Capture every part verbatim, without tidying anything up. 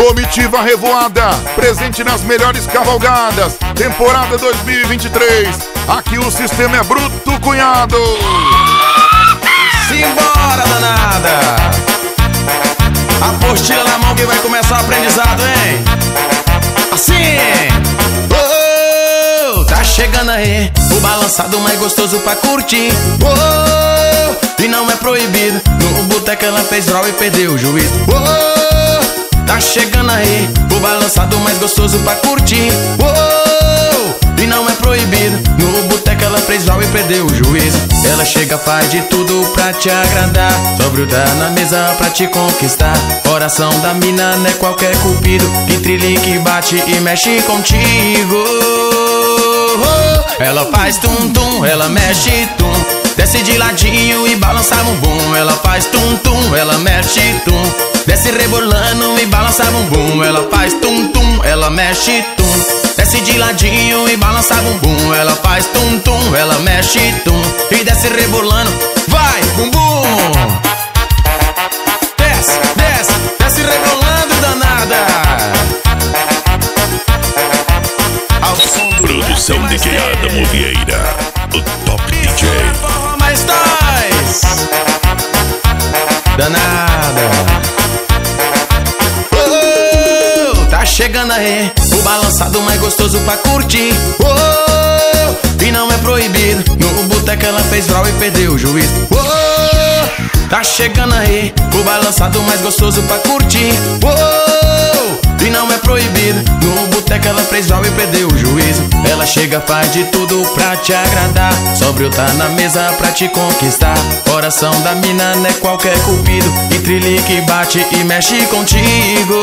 Comitiva Revoada, presente nas melhores cavalgadas. Temporada dois mil e vinte e três. Aqui o sistema é bruto, cunhado. Simbora, danada. Apostila na mão que vai começar o aprendizado, hein? Assim. Oh, tá chegando aí o balançado mais gostoso pra curtir. Oh, e não é proibido. No boteco ela fez draw e perdeu o juízo. Oh, tá chegando aí o balançado mais gostoso pra curtir. Oh, e não é proibido. No boteco ela fez draw e perdeu o juízo. Ela chega, faz de tudo pra te agradar. Sobre o tá na mesa pra te conquistar. Coração da mina não é qualquer cupido. Que trilique bate e mexe contigo. Ela faz tum-tum, ela mexe tum. Desce de ladinho e balança bumbum. Ela faz tum-tum, ela mexe tum. Desce rebolando e balança bumbum. Ela faz tum-tum, ela mexe tum. Desce de ladinho e balança bumbum. Ela faz tum-tum, ela mexe tum. E desce rebolando, vai bumbum. Desce, desce, desce rebolando, danada. Ao som do produção D J Adamo Vieira, o top D J. Mais dois, danada. Oh, tá chegando aí o balançado mais gostoso pra curtir. Oh, e não é proibido. No boteco ela fez draw e perdeu o juízo. Oh, tá chegando aí o balançado mais gostoso pra curtir. Oh, e não é proibido. No boteco ela fez draw e perdeu o juízo. Ela chega, faz de tudo pra te agradar. Sóbrio tá na mesa pra te conquistar. Coração da mina não é qualquer cupido. E trilique bate e mexe contigo.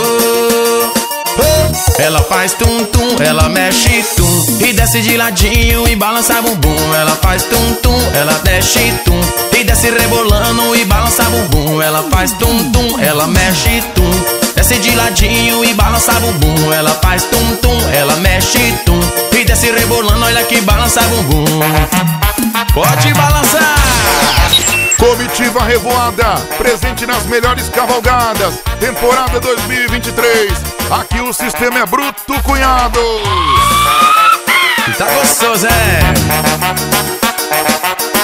Ela faz tum-tum, ela mexe tum. E desce de ladinho e balança bumbum. Ela faz tum-tum, ela mexe tum. E desce rebolando e balança bumbum. Ela faz tum-tum, ela mexe tum. Desce de ladinho e balança bumbum. Ela faz tum-tum, ela mexe tum. E desce rebolando, olha que balança bumbum. Pode balançar. Comitiva Revoada, presente nas melhores cavalgadas. Temporada dois mil e vinte e três. Aqui o sistema é bruto, cunhado. Tá gostoso, é?